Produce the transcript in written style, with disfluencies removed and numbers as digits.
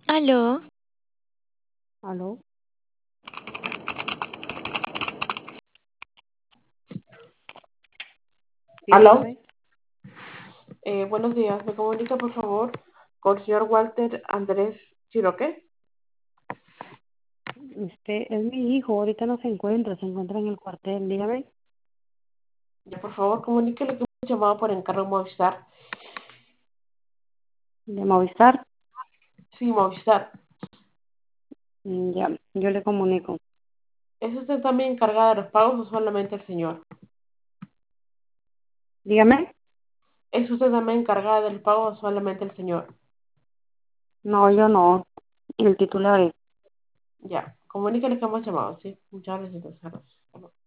Aló, ¿Aló? Sí, ¿Aló? dígame. Buenos días. ¿Me comunica, por favor, con el señor Walter Andrés Chiroque? Es mi hijo, ahorita no se encuentra en el cuartel, dígame. Ya, por favor, comuníquele que hemos llamado por encargo Movistar. De Movistar. Sí, Movistar. Ya, yo le comunico. ¿Es usted también encargada de los pagos o solamente el señor? Dígame. ¿Es usted también encargada del pago o solamente el señor? No, yo no. El titular es. Ya, comuníquele que hemos llamado, ¿sí? Muchas gracias. Entonces,